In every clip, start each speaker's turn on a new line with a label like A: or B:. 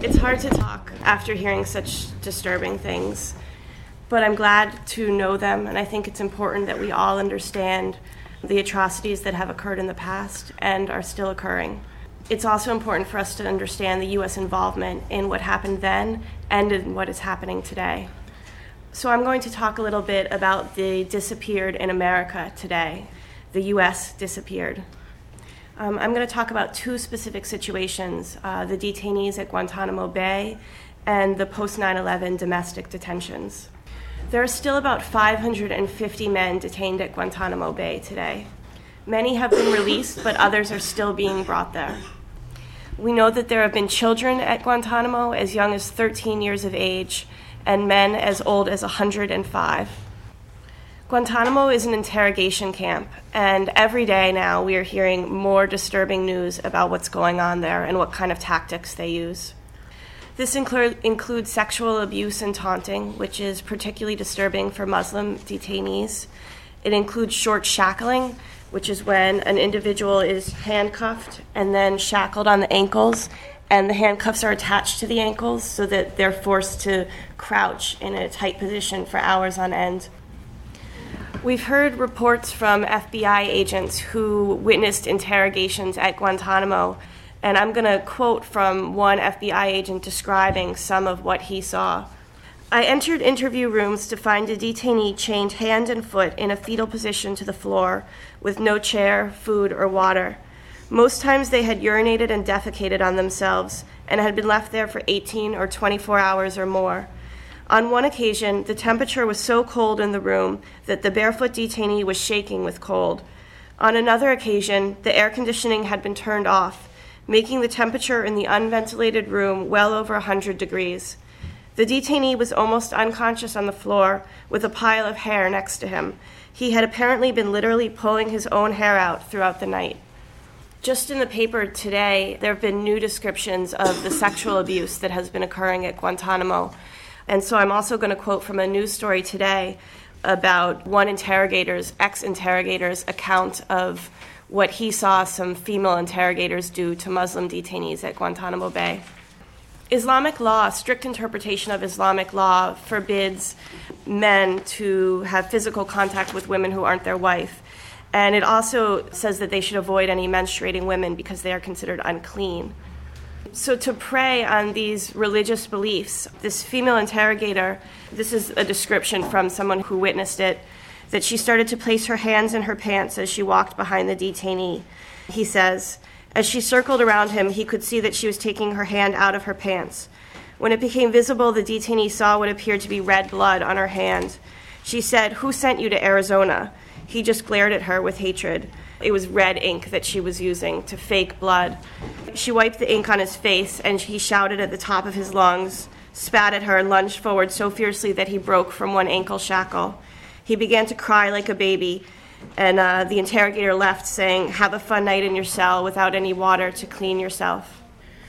A: It's hard to talk after hearing such disturbing things, but I'm glad to know them, and I think it's important that we all understand the atrocities that have occurred in the past and are still occurring. It's also important for us to understand the U.S. involvement in what happened then and in what is happening today. So I'm going to talk a little bit about the disappeared in America today. The U.S. disappeared. I'm going to talk about two specific situations, the detainees at Guantanamo Bay and the post-9/11 domestic detentions. There are still about 550 men detained at Guantanamo Bay today. Many have been released, but others are still being brought there. We know that there have been children at Guantanamo as young as 13 years of age and men as old as 105. Guantanamo is an interrogation camp, and every day now we are hearing more disturbing news about what's going on there and what kind of tactics they use. This includes sexual abuse and taunting, which is particularly disturbing for Muslim detainees. It includes short shackling, which is when an individual is handcuffed and then shackled on the ankles, and the handcuffs are attached to the ankles so that they're forced to crouch in a tight position for hours on end. We've heard reports from FBI agents who witnessed interrogations at Guantanamo, and I'm going to quote from one FBI agent describing some of what he saw. "I entered interview rooms to find a detainee chained hand and foot in a fetal position to the floor with no chair, food, or water. Most times they had urinated and defecated on themselves and had been left there for 18 or 24 hours or more. On one occasion, the temperature was so cold in the room that the barefoot detainee was shaking with cold. On another occasion, the air conditioning had been turned off, making the temperature in the unventilated room well over 100 degrees. The detainee was almost unconscious on the floor with a pile of hair next to him. He had apparently been literally pulling his own hair out throughout the night." Just in the paper today, there have been new descriptions of the sexual abuse that has been occurring at Guantanamo. And so I'm also going to quote from a news story today about one ex-interrogator's account of what he saw some female interrogators do to Muslim detainees at Guantanamo Bay. Islamic law, strict interpretation of Islamic law, forbids men to have physical contact with women who aren't their wife. And it also says that they should avoid any menstruating women because they are considered unclean. So to prey on these religious beliefs, this female interrogator, this is a description from someone who witnessed it, that she started to place her hands in her pants as she walked behind the detainee. He says, "As she circled around him, he could see that she was taking her hand out of her pants. When it became visible, the detainee saw what appeared to be red blood on her hand. She said, 'Who sent you to Arizona?' He just glared at her with hatred. It was red ink that she was using to fake blood. She wiped the ink on his face, and he shouted at the top of his lungs, spat at her, and lunged forward so fiercely that he broke from one ankle shackle. He began to cry like a baby, and the interrogator left saying, 'Have a fun night in your cell without any water to clean yourself.'"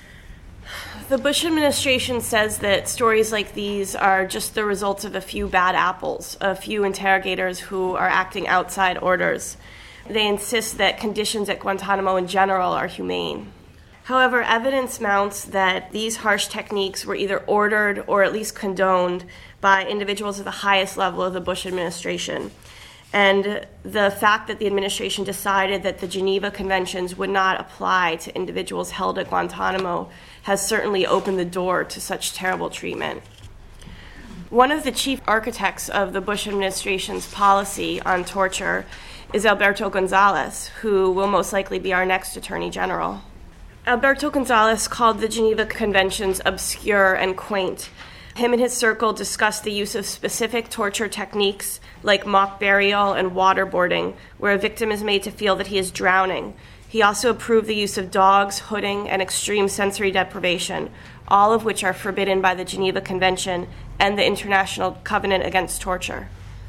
A: The Bush administration says that stories like these are just the results of a few bad apples, a few interrogators who are acting outside orders. They insist that conditions at Guantanamo in general are humane. However, evidence mounts that these harsh techniques were either ordered or at least condoned by individuals at the highest level of the Bush administration. And the fact that the administration decided that the Geneva Conventions would not apply to individuals held at Guantanamo has certainly opened the door to such terrible treatment. One of the chief architects of the Bush administration's policy on torture is Alberto Gonzales, who will most likely be our next Attorney General. Alberto Gonzales called the Geneva Conventions obscure and quaint. Him and his circle discussed the use of specific torture techniques like mock burial and waterboarding, where a victim is made to feel that he is drowning. He also approved the use of dogs, hooding, and extreme sensory deprivation, all of which are forbidden by the Geneva Convention and the International Covenant Against Torture.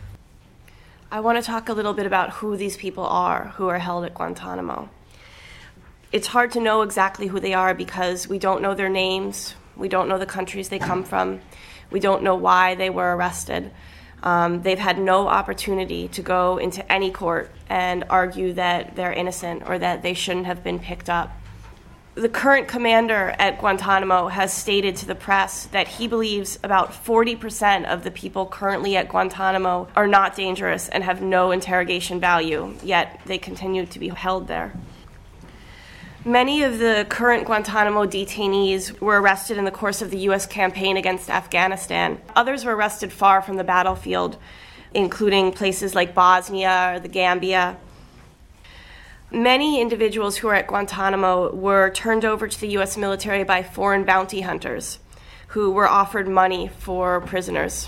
A: I want to talk a little bit about who these people are who are held at Guantanamo. It's hard to know exactly who they are because we don't know their names, we don't know the countries they come from, we don't know why they were arrested. They've had no opportunity to go into any court and argue that they're innocent or that they shouldn't have been picked up. The current commander at Guantanamo has stated to the press that he believes about 40% of the people currently at Guantanamo are not dangerous and have no interrogation value, yet they continue to be held there. Many of the current Guantanamo detainees were arrested in the course of the U.S. campaign against Afghanistan. Others were arrested far from the battlefield, including places like Bosnia or the Gambia. Many individuals who are at Guantanamo were turned over to the U.S. military by foreign bounty hunters who were offered money for prisoners.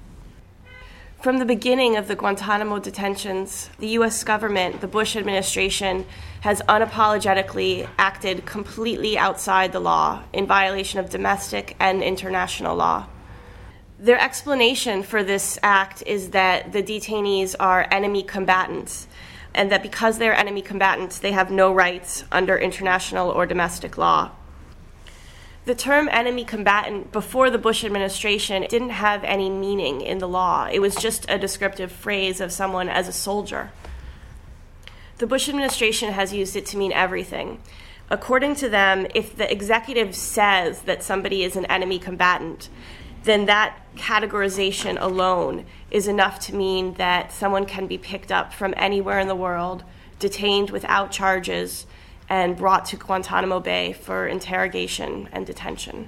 A: From the beginning of the Guantanamo detentions, the U.S. government, the Bush administration, has unapologetically acted completely outside the law in violation of domestic and international law. Their explanation for this act is that the detainees are enemy combatants, and that because they're enemy combatants, they have no rights under international or domestic law. The term enemy combatant before the Bush administration didn't have any meaning in the law. It was just a descriptive phrase of someone as a soldier. The Bush administration has used it to mean everything. According to them, if the executive says that somebody is an enemy combatant, then that categorization alone is enough to mean that someone can be picked up from anywhere in the world, detained without charges, and brought to Guantanamo Bay for interrogation and detention.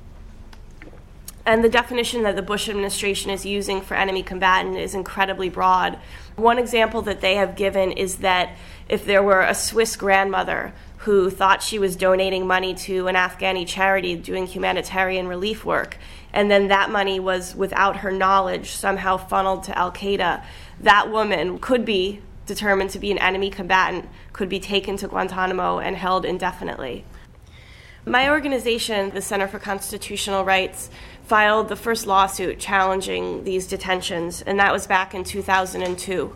A: And the definition that the Bush administration is using for enemy combatant is incredibly broad. One example that they have given is that if there were a Swiss grandmother who thought she was donating money to an Afghani charity doing humanitarian relief work, and then that money was, without her knowledge, somehow funneled to al-Qaeda, that woman could be determined to be an enemy combatant, could be taken to Guantanamo and held indefinitely. My organization, the Center for Constitutional Rights, filed the first lawsuit challenging these detentions, and that was back in 2002.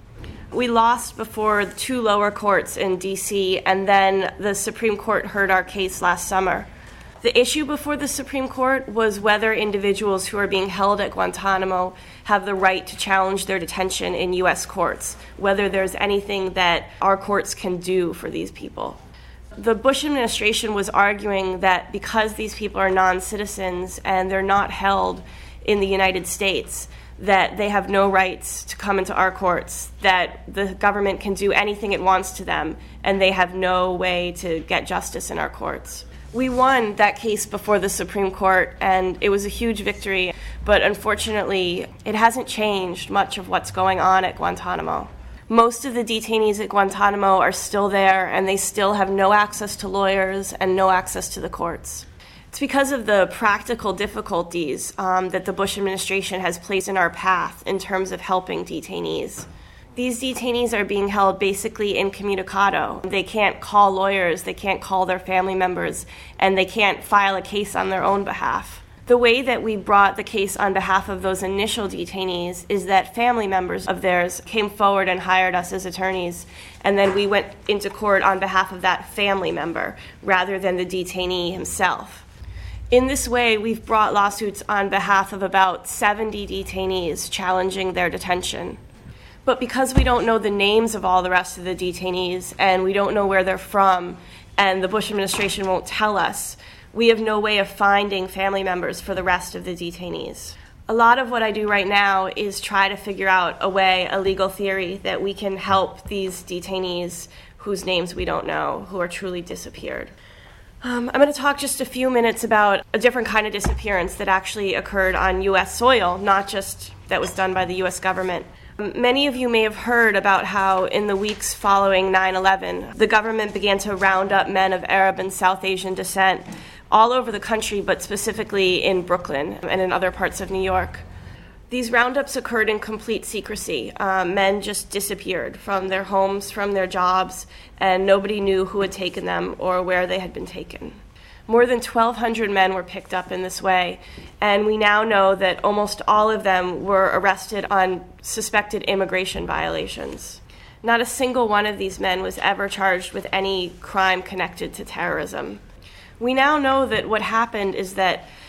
A: We lost before 2 lower courts in D.C., and then the Supreme Court heard our case last summer. The issue before the Supreme Court was whether individuals who are being held at Guantanamo have the right to challenge their detention in U.S. courts, whether there's anything that our courts can do for these people. The Bush administration was arguing that because these people are non-citizens and they're not held in the United States, that they have no rights to come into our courts, that the government can do anything it wants to them, and they have no way to get justice in our courts. We won that case before the Supreme Court, and it was a huge victory, but unfortunately, it hasn't changed much of what's going on at Guantanamo. Most of the detainees at Guantanamo are still there, and they still have no access to lawyers and no access to the courts. It's because of the practical difficulties that the Bush administration has placed in our path in terms of helping detainees. These detainees are being held basically incommunicado. They can't call lawyers, they can't call their family members, and they can't file a case on their own behalf. The way that we brought the case on behalf of those initial detainees is that family members of theirs came forward and hired us as attorneys, and then we went into court on behalf of that family member rather than the detainee himself. In this way, we've brought lawsuits on behalf of about 70 detainees challenging their detention. But because we don't know the names of all the rest of the detainees, and we don't know where they're from, and the Bush administration won't tell us, we have no way of finding family members for the rest of the detainees. A lot of what I do right now is try to figure out a legal theory that we can help these detainees whose names we don't know, who are truly disappeared. I'm going to talk just a few minutes about a different kind of disappearance that actually occurred on U.S. soil, not just that was done by the U.S. government. Many of you may have heard about how in the weeks following 9/11, the government began to round up men of Arab and South Asian descent all over the country, but specifically in Brooklyn and in other parts of New York. These roundups occurred in complete secrecy. Men just disappeared from their homes, from their jobs, and nobody knew who had taken them or where they had been taken. More than 1,200 men were picked up in this way, and we now know that almost all of them were arrested on suspected immigration violations. Not a single one of these men was ever charged with any crime connected to terrorism. We now know that what happened is that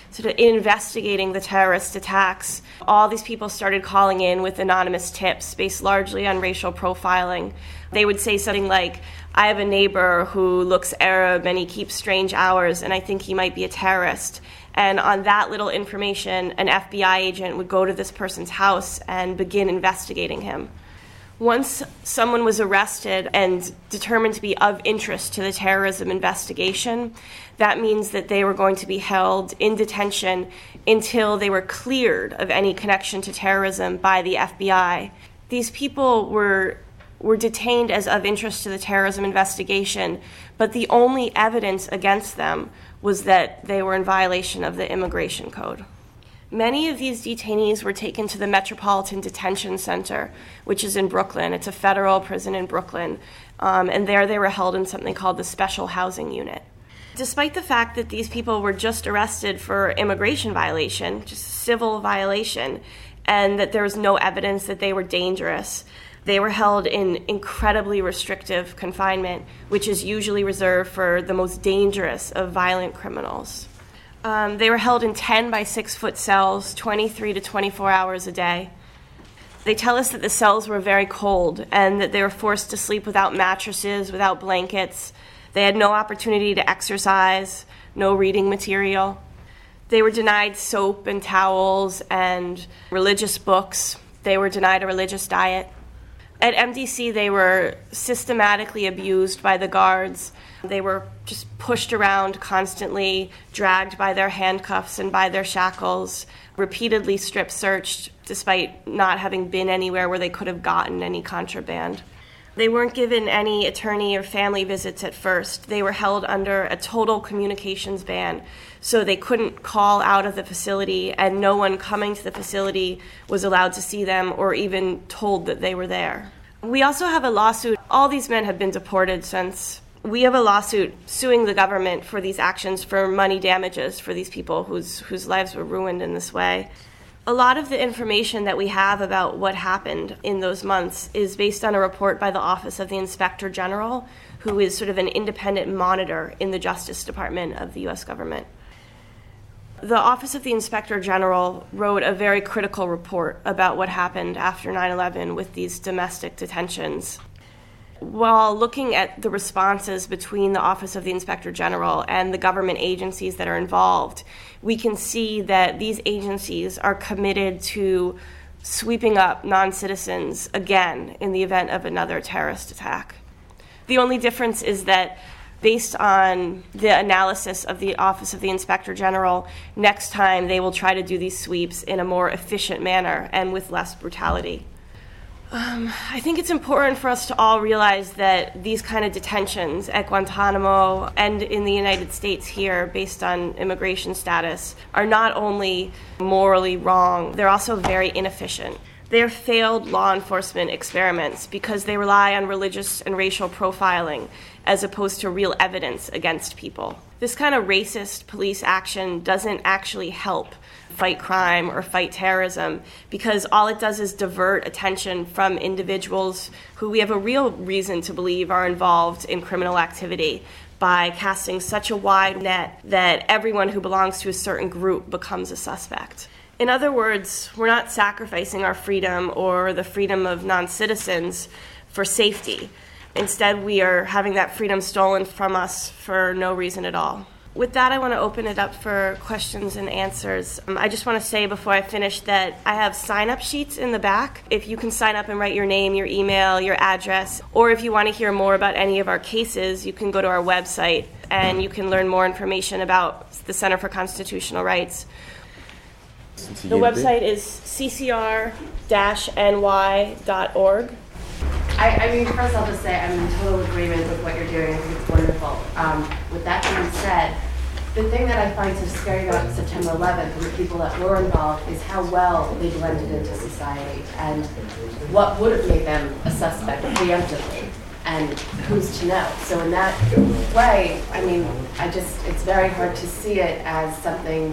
A: sort of investigating the terrorist attacks, all these people started calling in with anonymous tips based largely on racial profiling. They would say something like, I have a neighbor who looks Arab and he keeps strange hours and I think he might be a terrorist. And on that little information, an FBI agent would go to this person's house and begin investigating him. Once someone was arrested and determined to be of interest to the terrorism investigation, that means that they were going to be held in detention until they were cleared of any connection to terrorism by the FBI. These people were detained as of interest to the terrorism investigation, but the only evidence against them was that they were in violation of the immigration code. Many of these detainees were taken to the Metropolitan Detention Center, which is in Brooklyn. It's a federal prison in Brooklyn, and there they were held in something called the Special Housing Unit. Despite the fact that these people were just arrested for immigration violation, just civil violation, and that there was no evidence that they were dangerous, they were held in incredibly restrictive confinement, which is usually reserved for the most dangerous of violent criminals. They were held in 10 by 6 foot cells, 23 to 24 hours a day. They tell us that the cells were very cold and that they were forced to sleep without mattresses, without blankets. They had no opportunity to exercise, no reading material. They were denied soap and towels and religious books. They were denied a religious diet. At MDC, they were systematically abused by the guards. They were just pushed around constantly, dragged by their handcuffs and by their shackles, repeatedly strip searched despite not having been anywhere where they could have gotten any contraband. They weren't given any attorney or family visits at first. They were held under a total communications ban, so they couldn't call out of the facility, and no one coming to the facility was allowed to see them or even told that they were there. We also have a lawsuit. All these men have been deported since. We have a lawsuit suing the government for these actions for money damages for these people whose lives were ruined in this way. A lot of the information that we have about what happened in those months is based on a report by the Office of the Inspector General, who is sort of an independent monitor in the Justice Department of the U.S. government. The Office of the Inspector General wrote a very critical report about what happened after 9/11 with these domestic detentions. While looking at the responses between the Office of the Inspector General and the government agencies that are involved, we can see that these agencies are committed to sweeping up non-citizens again in the event of another terrorist attack. The only difference is that based on the analysis of the Office of the Inspector General, next time they will try to do these sweeps in a more efficient manner and with less brutality. I think it's important for us to all realize that these kind of detentions at Guantanamo and in the United States here, based on immigration status, are not only morally wrong, they're also very inefficient. They're failed law enforcement experiments because they rely on religious and racial profiling as opposed to real evidence against people. This kind of racist police action doesn't actually help fight crime or fight terrorism because all it does is divert attention from individuals who we have a real reason to believe are involved in criminal activity by casting such a wide net that everyone who belongs to a certain group becomes a suspect. In other words, we're not sacrificing our freedom or the freedom of non-citizens for safety. Instead, we are having that freedom stolen from us for no reason at all. With that, I want to open it up for questions and answers. I just want to say before I finish that I have sign-up sheets in the back. If you can sign up and write your name, your email, your address, or if you want to hear more about any of our cases, you can go to our website and you can learn more information about the Center for Constitutional Rights. The website is ccr-ny.org.
B: I mean, first I'll just say I'm in total agreement with what you're doing. I think it's wonderful. With that being said, the thing that I find so scary about September 11th and the people that were involved is how well they blended into society and what would have made them a suspect preemptively, and who's to know. So in that way, I mean, it's very hard to see it as something.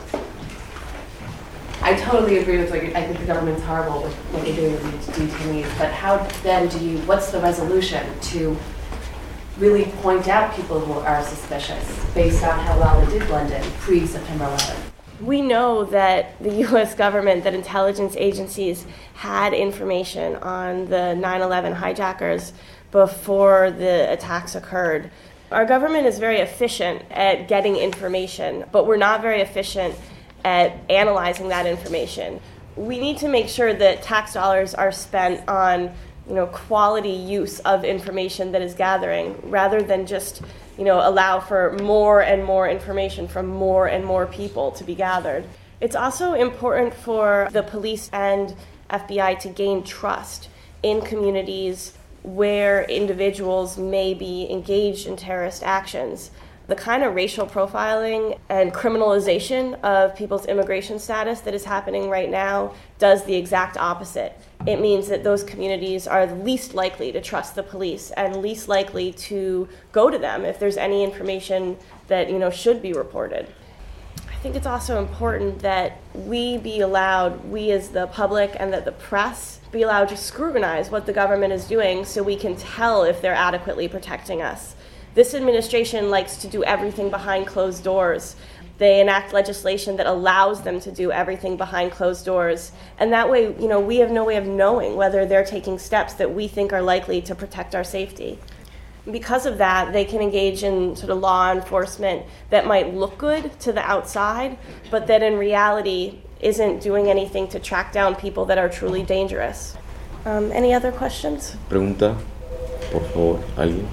B: I totally agree with what I think the government's horrible with what they're doing with these detainees, but how then what's the resolution to really point out people who are suspicious based on how well they did blend in pre-September 11th?
A: We know that the U.S. government, that intelligence agencies had information on the 9/11 hijackers before the attacks occurred. Our government is very efficient at getting information, but we're not very efficient at analyzing that information. We need to make sure that tax dollars are spent on, quality use of information that is gathering, rather than just, allow for more and more information from more and more people to be gathered. It's also important for the police and FBI to gain trust in communities where individuals may be engaged in terrorist actions. The kind of racial profiling and criminalization of people's immigration status that is happening right now does the exact opposite. It means that those communities are least likely to trust the police and least likely to go to them if there's any information that, should be reported. I think it's also important that we as the public and that the press, be allowed to scrutinize what the government is doing so we can tell if they're adequately protecting us. This administration likes to do everything behind closed doors. They enact legislation that allows them to do everything behind closed doors. And that way, we have no way of knowing whether they're taking steps that we think are likely to protect our safety. Because of that, they can engage in sort of law enforcement that might look good to the outside, but that in reality isn't doing anything to track down people that are truly dangerous. Any other questions?
C: Pregunta, por favor, alguien.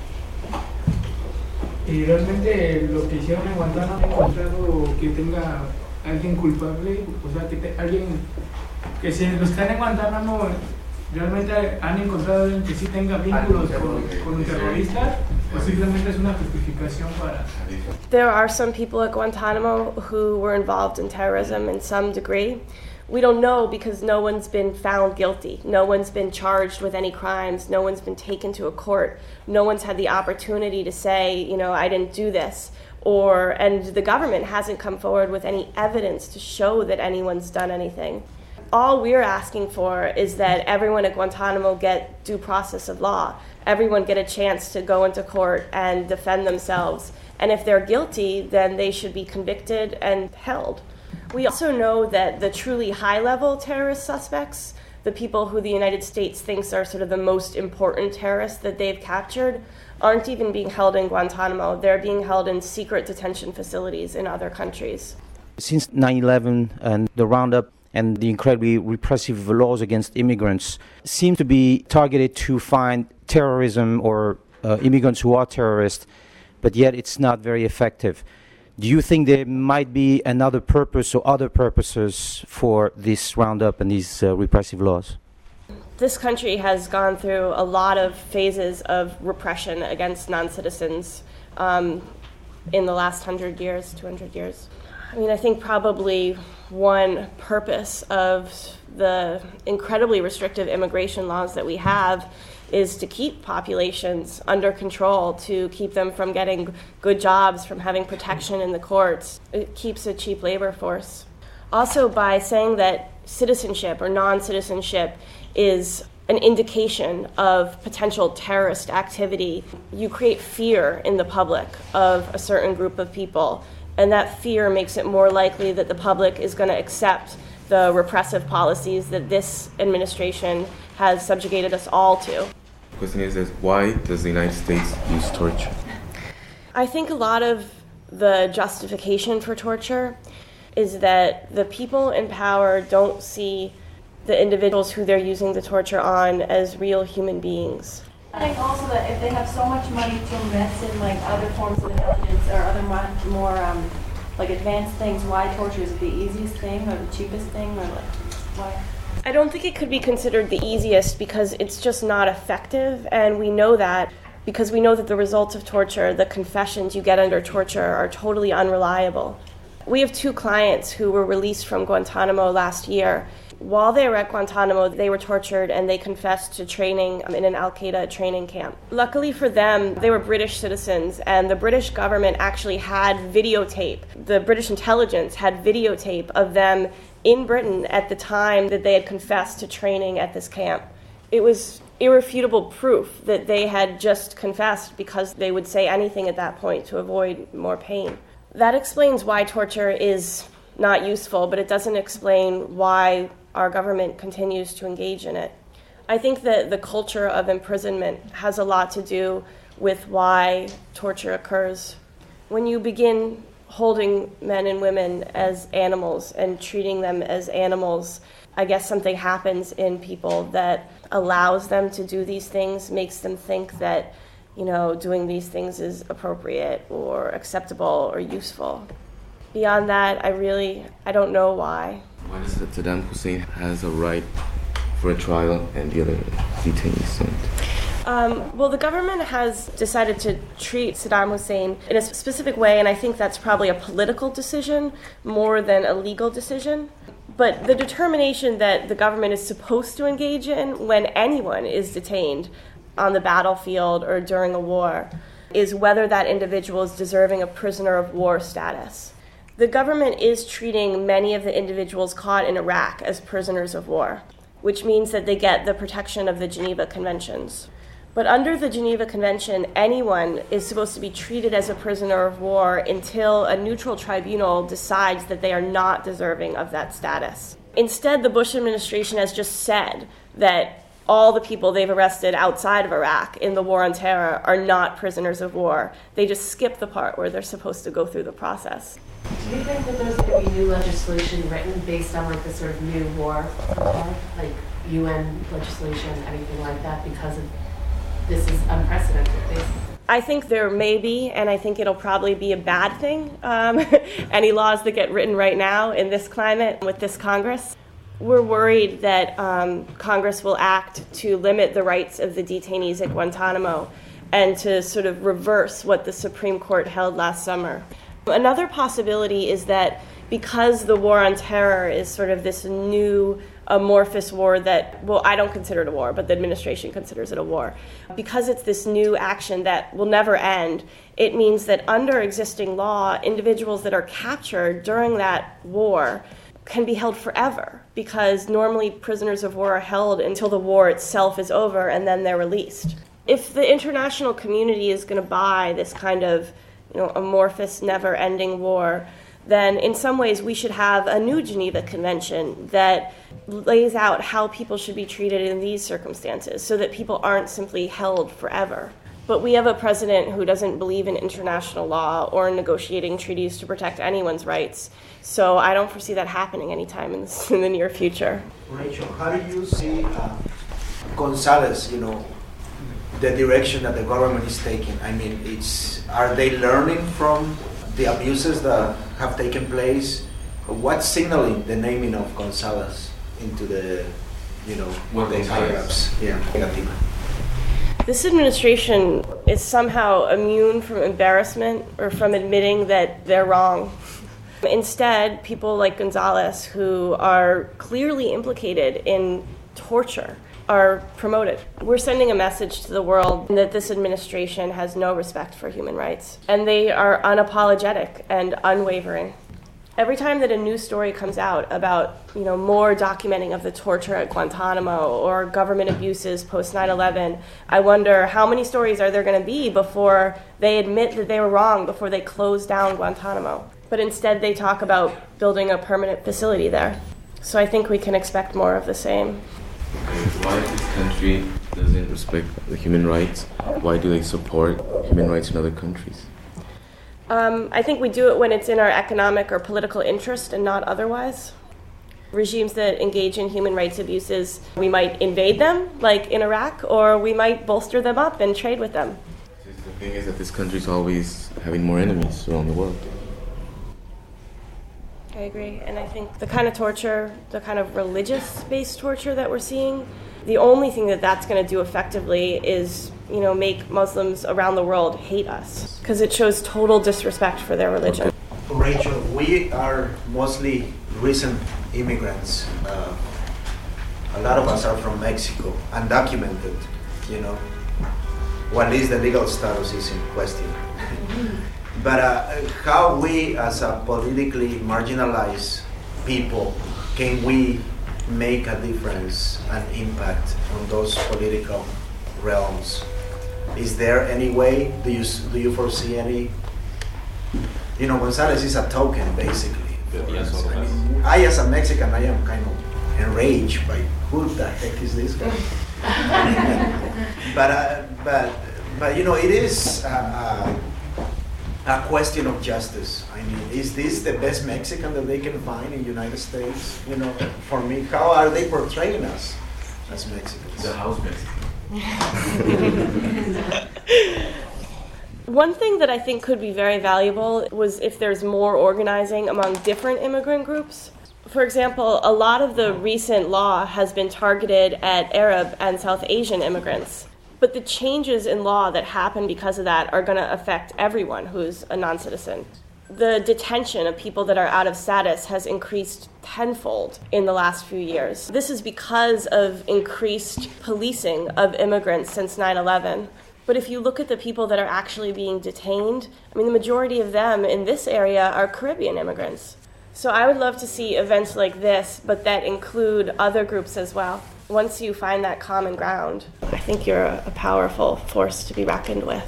D: Y realmente lo que hicieron en Guantánamo, han encontrado que tenga alguien culpable, o sea, alguien que si los que están en Guantánamo realmente han encontrado alguien que sí tenga vínculos con terroristas, o simplemente es una justificación para...
A: There are some people at Guantanamo who were involved in terrorism in some degree. We don't know because no one's been found guilty. No one's been charged with any crimes. No one's been taken to a court. No one's had the opportunity to say, I didn't do this. And the government hasn't come forward with any evidence to show that anyone's done anything. All we're asking for is that everyone at Guantanamo get due process of law. Everyone get a chance to go into court and defend themselves. And if they're guilty, then they should be convicted and held. We also know that the truly high-level terrorist suspects, the people who the United States thinks are sort of the most important terrorists that they've captured, aren't even being held in Guantanamo. They're being held in secret detention facilities in other countries.
E: Since 9/11 and the roundup and the incredibly repressive laws against immigrants seem to be targeted to find terrorism or immigrants who are terrorists, but yet it's not very effective. Do you think there might be another purpose or other purposes for this roundup and these repressive laws?
A: This country has gone through a lot of phases of repression against non-citizens in the last 100 years, 200 years. I think probably one purpose of the incredibly restrictive immigration laws that we have is to keep populations under control, to keep them from getting good jobs, from having protection in the courts. It keeps a cheap labor force. Also, by saying that citizenship or non-citizenship is an indication of potential terrorist activity, you create fear in the public of a certain group of people, and that fear makes it more likely that the public is going to accept the repressive policies that this administration has subjugated us all to.
C: The question is why does the United States use torture?
A: I think a lot of the justification for torture is that the people in power don't see the individuals who they're using the torture on as real human beings.
F: I think also that if they have so much money to invest in other forms of intelligence or other more advanced things, why torture? Is it the easiest thing or the cheapest thing, or why?
A: I don't think it could be considered the easiest because it's just not effective, and we know that because we know that the results of torture, the confessions you get under torture, are totally unreliable. We have 2 clients who were released from Guantanamo last year. While they were at Guantanamo, they were tortured and they confessed to training in an Al-Qaeda training camp. Luckily for them, they were British citizens, and the British government actually had videotape. The British intelligence had videotape of them in Britain at the time that they had confessed to training at this camp. It was irrefutable proof that they had just confessed because they would say anything at that point to avoid more pain. That explains why torture is not useful, but it doesn't explain why our government continues to engage in it. I think that the culture of imprisonment has a lot to do with why torture occurs. When you begin holding men and women as animals and treating them as animals, I guess something happens in people that allows them to do these things, makes them think that, doing these things is appropriate or acceptable or useful. Beyond that, I don't know why.
C: Why is it Saddam Hussein has a right for a trial and the other detainees don't?
A: Well, the government has decided to treat Saddam Hussein in a specific way, and I think that's probably a political decision more than a legal decision. But the determination that the government is supposed to engage in when anyone is detained on the battlefield or during a war is whether that individual is deserving of prisoner of war status. The government is treating many of the individuals caught in Iraq as prisoners of war, which means that they get the protection of the Geneva Conventions. But under the Geneva Convention, anyone is supposed to be treated as a prisoner of war until a neutral tribunal decides that they are not deserving of that status. Instead, the Bush administration has just said that all the people they've arrested outside of Iraq in the war on terror are not prisoners of war. They just skip the part where they're supposed to go through the process.
B: Do you think that there's going to be new legislation written based on this sort of new war, like UN legislation, anything like that, because of this is unprecedented, basically?
A: I think there may be, and I think it'll probably be a bad thing, any laws that get written right now in this climate with this Congress. We're worried that Congress will act to limit the rights of the detainees at Guantanamo and to sort of reverse what the Supreme Court held last summer. Another possibility is that because the war on terror is sort of this new amorphous war that, well, I don't consider it a war, but the administration considers it a war. Because it's this new action that will never end, it means that under existing law, individuals that are captured during that war can be held forever, because normally prisoners of war are held until the war itself is over and then they're released. If the international community is going to buy this kind of amorphous, never-ending war, then in some ways we should have a new Geneva Convention that lays out how people should be treated in these circumstances so that people aren't simply held forever. But we have a president who doesn't believe in international law or negotiating treaties to protect anyone's rights. So I don't foresee that happening anytime in the near future.
G: Rachel, how do you see Gonzalez, the direction that the government is taking? I mean, are they learning from the abuses that have taken place? What's signaling the naming of Gonzalez into the, the higher-ups? Yeah, negative.
A: This administration is somehow immune from embarrassment or from admitting that they're wrong. Instead, people like Gonzalez, who are clearly implicated in torture, are promoted. We're sending a message to the world that this administration has no respect for human rights, and they are unapologetic and unwavering. Every time that a news story comes out about, more documenting of the torture at Guantanamo or government abuses post 9/11, I wonder how many stories are there going to be before they admit that they were wrong, before they close down Guantanamo. But instead they talk about building a permanent facility there. So I think we can expect more of the same.
C: Why this country doesn't respect the human rights? Why do they support human rights in other countries?
A: I think we do it when it's in our economic or political interest and not otherwise. Regimes that engage in human rights abuses, we might invade them, like in Iraq, or we might bolster them up and trade with them.
C: The thing is that this country is always having more enemies around the world.
A: I agree, and I think the kind of torture, the kind of religious-based torture that we're seeing, the only thing that that's going to do effectively is, make Muslims around the world hate us, because it shows total disrespect for their religion.
G: Rachel, we are mostly recent immigrants. A lot of us are from Mexico, undocumented, Well, at least the legal status is in question. But how we, as a politically marginalized people, can we make a difference and impact on those political realms? Is there any way? Do you foresee any? Gonzalez is a token, basically, for us. I mean, I, as a Mexican, I am kind of enraged by who the heck is this guy? but you know, it is a question of justice. I mean, is this the best Mexican that they can find in the United States? You know, for me, how are they portraying us as Mexicans?
C: The house Mexican.
A: One thing that I think could be very valuable was if there's more organizing among different immigrant groups. For example, a lot of the recent law has been targeted at Arab and South Asian immigrants. But the changes in law that happen because of that are going to affect everyone who's a non-citizen. The detention of people that are out of status has increased tenfold in the last few years. This is because of increased policing of immigrants since 9/11. But if you look at the people that are actually being detained, I mean, the majority of them in this area are Caribbean immigrants. So I would love to see events like this, but that include other groups as well. Once you find that common ground, I think you're a powerful force to be reckoned with.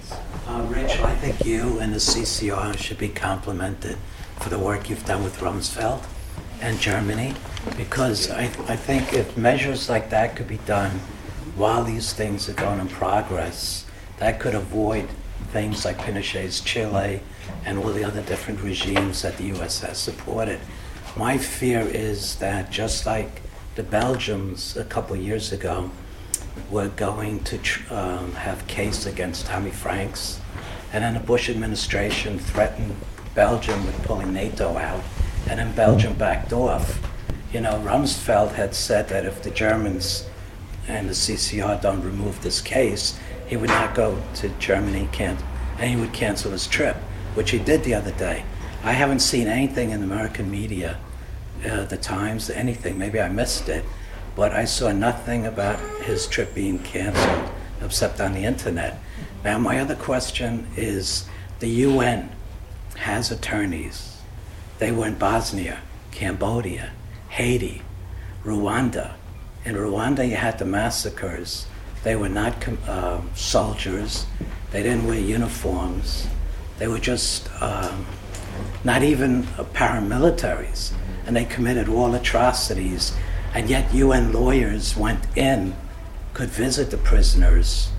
H: Rachel, I think you and the CCR should be complimented for the work you've done with Rumsfeld and Germany, because I think if measures like that could be done while these things are going in progress, that could avoid things like Pinochet's Chile and all the other different regimes that the U.S. has supported. My fear is that just like the Belgians a couple of years ago were going to have case against Tommy Franks, and then the Bush administration threatened Belgium with pulling NATO out, and then Belgium backed off. You know, Rumsfeld had said that if the Germans and the CCR don't remove this case, he would not go to Germany and he would cancel his trip, which he did the other day. I haven't seen anything in American media, the Times, anything, maybe I missed it, but I saw nothing about his trip being canceled except on the internet. Now, my other question is, the UN has attorneys. They were in Bosnia, Cambodia, Haiti, Rwanda. In Rwanda, you had the massacres. They were not soldiers. They didn't wear uniforms. They were just not even paramilitaries. And they committed all atrocities. And yet UN lawyers went in, could visit the prisoners,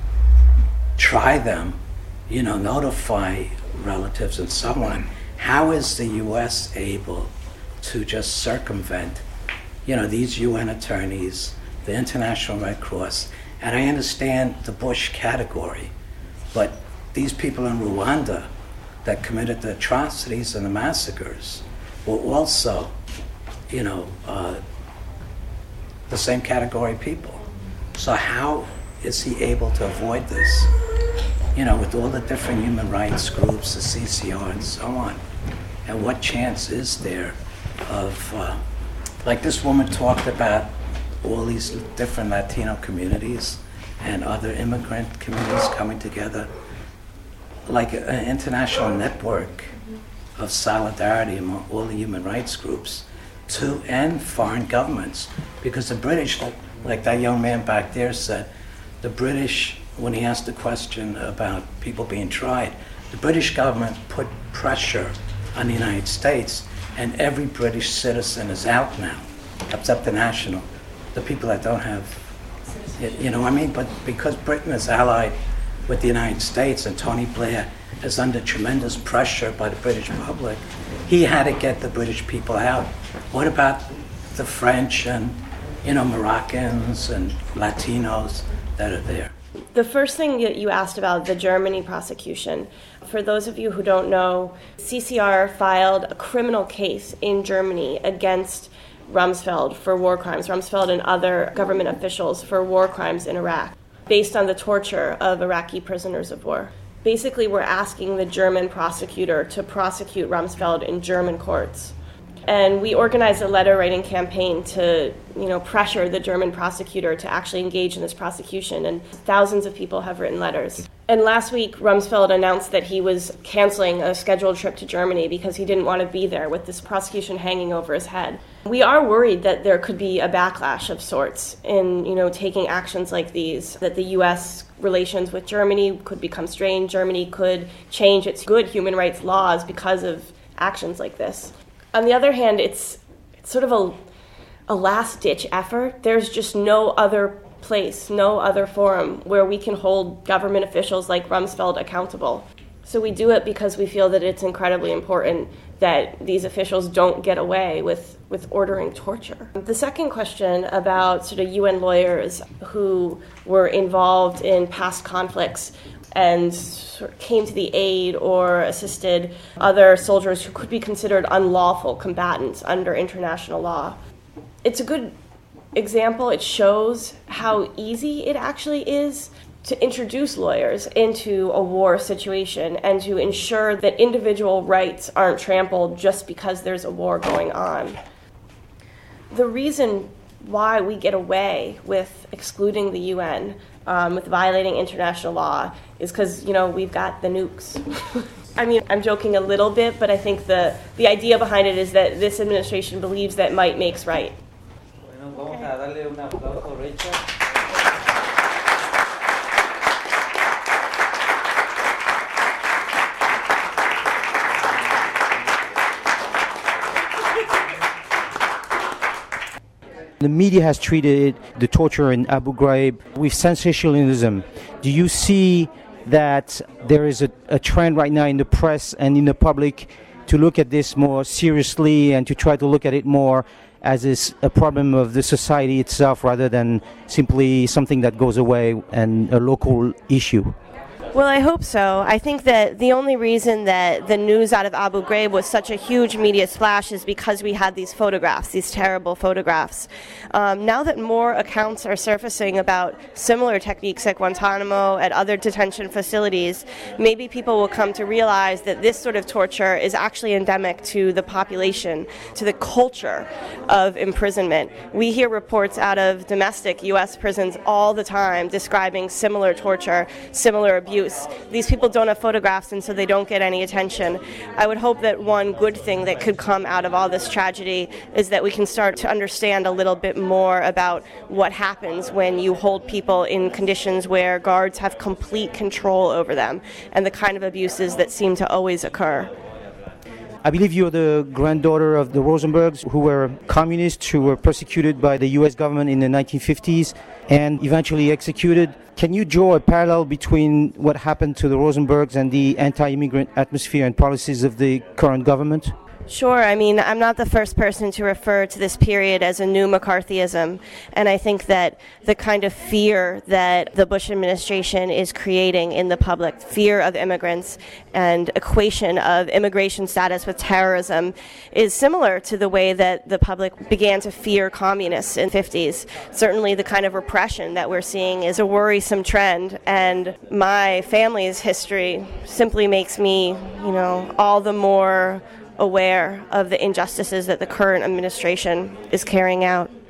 H: try them, you know, notify relatives and so on. How is the US able to just circumvent, you know, these UN attorneys, the International Red Cross? And I understand the Bush category, but these people in Rwanda that committed the atrocities and the massacres were also, you know, the same category people. So how is he able to avoid this? You know, with all the different human rights groups, the CCR and so on. And what chance is there of, like this woman talked about all these different Latino communities and other immigrant communities coming together, like an international network of solidarity among all the human rights groups to end foreign governments. Because the British, like that young man back there said, the British, when he asked the question about people being tried, the British government put pressure on the United States, and every British citizen is out now, except the national, the people that don't have, you know what I mean? But because Britain is allied with the United States and Tony Blair is under tremendous pressure by the British public, he had to get the British people out. What about the French and, you know, Moroccans and Latinos that are there?
A: The first thing that you asked about, the Germany prosecution, for those of you who don't know, CCR filed a criminal case in Germany against Rumsfeld for war crimes, Rumsfeld and other government officials for war crimes in Iraq, based on the torture of Iraqi prisoners of war. Basically, we're asking the German prosecutor to prosecute Rumsfeld in German courts. And we organized a letter-writing campaign to, you know, pressure the German prosecutor to actually engage in this prosecution, and thousands of people have written letters. And last week, Rumsfeld announced that he was canceling a scheduled trip to Germany because he didn't want to be there with this prosecution hanging over his head. We are worried that there could be a backlash of sorts in, you know, taking actions like these, that the U.S. relations with Germany could become strained. Germany could change its good human rights laws because of actions like this. On the other hand, it's sort of a last-ditch effort. There's just no other place, no other forum where we can hold government officials like Rumsfeld accountable. So we do it because we feel that it's incredibly important that these officials don't get away with ordering torture. The second question about sort of UN lawyers who were involved in past conflicts and sort of came to the aid or assisted other soldiers who could be considered unlawful combatants under international law. It's a good example. It shows how easy it actually is to introduce lawyers into a war situation and to ensure that individual rights aren't trampled just because there's a war going on. The reason why we get away with excluding the UN, with violating international law, is because, we've got the nukes. I mean, I'm joking a little bit, but I think the idea behind it is that this administration believes that might makes right.
I: Bueno, vamos a darle un aplauso a Richard.
E: The media has treated the torture in Abu Ghraib with sensationalism. Do you see that there is a trend right now in the press and in the public to look at this more seriously and to try to look at it more as a problem of the society itself rather than simply something that goes away and a local issue?
A: Well, I hope so. I think that the only reason that the news out of Abu Ghraib was such a huge media splash is because we had these photographs, these terrible photographs. Now that more accounts are surfacing about similar techniques at Guantanamo, at other detention facilities, maybe people will come to realize that this sort of torture is actually endemic to the population, to the culture of imprisonment. We hear reports out of domestic U.S. prisons all the time describing similar torture, similar abuse. These people don't have photographs, and so they don't get any attention. I would hope that one good thing that could come out of all this tragedy is that we can start to understand a little bit more about what happens when you hold people in conditions where guards have complete control over them and the kind of abuses that seem to always occur.
E: I believe you're the granddaughter of the Rosenbergs, who were communists who were persecuted by the U.S. government in the 1950s and eventually executed. Can you draw a parallel between what happened to the Rosenbergs and the anti-immigrant atmosphere and policies of the current government?
A: Sure. I mean, I'm not the first person to refer to this period as a new McCarthyism, and I think that the kind of fear that the Bush administration is creating in the public, fear of immigrants and equation of immigration status with terrorism, is similar to the way that the public began to fear communists in the 50s. Certainly the kind of repression that we're seeing is a worrisome trend, and my family's history simply makes me, all the more aware of the injustices that the current administration is carrying out.